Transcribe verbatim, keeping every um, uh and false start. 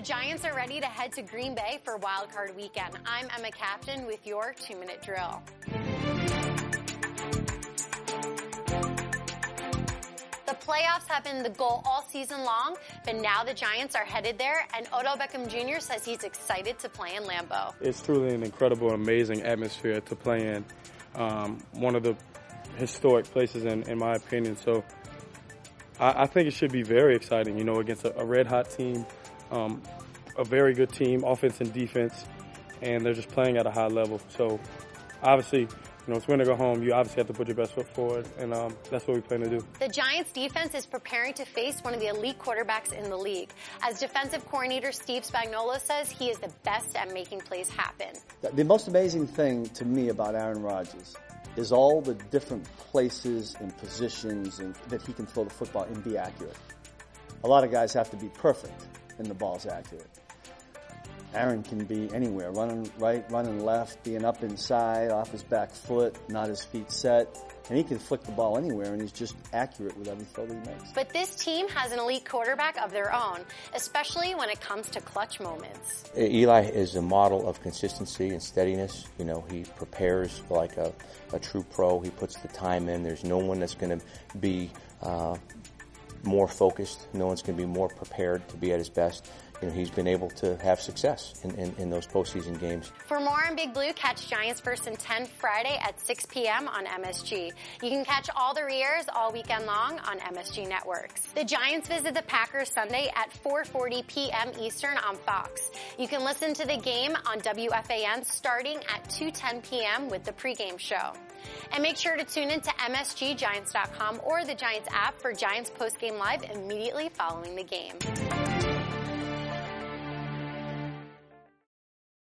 Giants are ready to head to Green Bay for Wild Card Weekend. I'm Emma Captain with your two-minute drill. The playoffs have been the goal all season long, but now the Giants are headed there, and Odell Beckham Junior says he's excited to play in Lambeau. It's truly an incredible, amazing atmosphere to play in. Um, one of the historic places, in, in my opinion. So I, I think it should be very exciting, you know, against a, a red-hot team, um, a very good team, offense and defense, and they're just playing at a high level. So obviously, you know, it's win or go home. You obviously have to put your best foot forward, and um, that's what we plan to do. The Giants' defense is preparing to face one of the elite quarterbacks in the league. As defensive coordinator Steve Spagnuolo says, he is the best at making plays happen. The most amazing thing to me about Aaron Rodgers is all the different places and positions and that he can throw the football and be accurate. A lot of guys have to be perfect, and the ball's accurate. Aaron can be anywhere, running right, running left, being up inside, off his back foot, not his feet set. And he can flick the ball anywhere, and he's just accurate with every throw that he makes. But this team has an elite quarterback of their own, especially when it comes to clutch moments. Eli is a model of consistency and steadiness. You know, he prepares like a, a true pro. He puts the time in. There's no one that's going to be uh, more focused. No one's going to be more prepared to be at his best. You know, he's been able to have success in, in, in those postseason games. For more on Big Blue, catch Giants First and ten Friday at six p.m. on M S G. You can catch all the re-airs all weekend long on M S G Networks. The Giants visit the Packers Sunday at four forty p.m. Eastern on Fox. You can listen to the game on W F A N starting at two ten p.m. with the pregame show. And make sure to tune in to M S G Giants dot com or the Giants app for Giants postgame live immediately following the game.